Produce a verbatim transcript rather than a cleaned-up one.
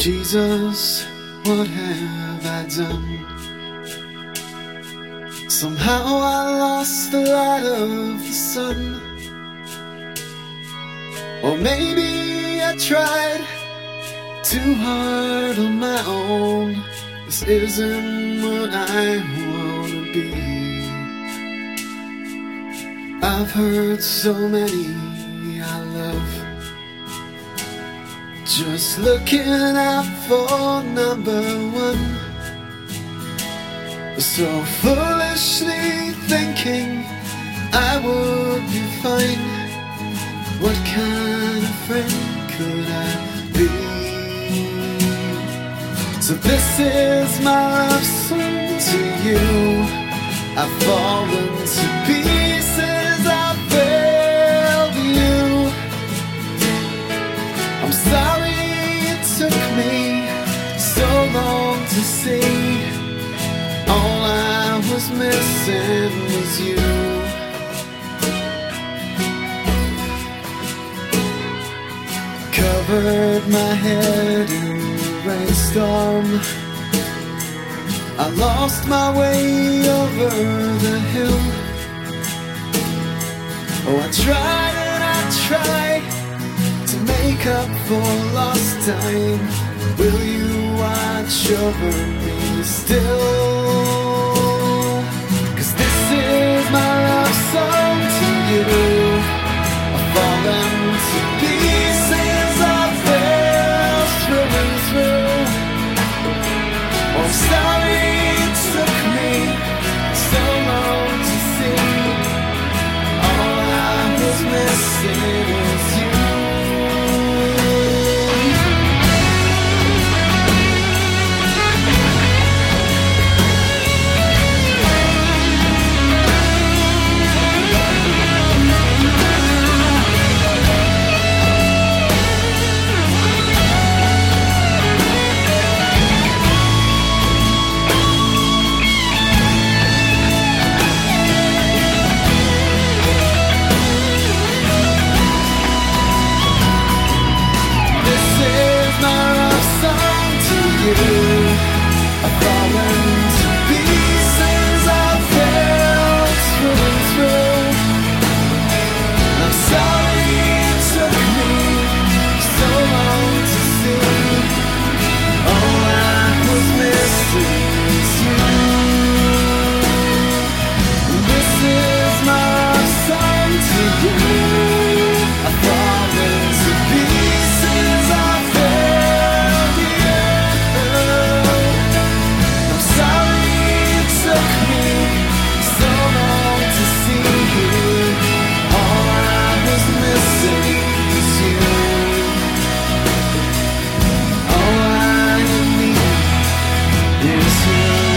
Jesus, what have I done? Somehow I lost the light of the sun. Or maybe I tried too hard on my own. This isn't what I wanna be. I've heard so many I love just looking out for number one. So foolishly thinking I would be fine. What kind of friend could I be? So this is my love song to you. I've fallen to pieces, I failed you. I'm sorry it took me so long to see. All I was missing was you. Covered my head in the rainstorm. I lost my way over the hill. Oh, I tried and I tried to make up for lost time. Will you watch over me still? 'Cause this is my love song to you. I've fallen to pieces, I fell through and through. Oh, I'm sorry it took me so long to see. All I was missing was you. I've fallen to pieces, I fell through and through. I'm sorry it took me so long to see. All I was missing is you. This is my song to you. I've fallen to pieces, I failed you. All I need is you.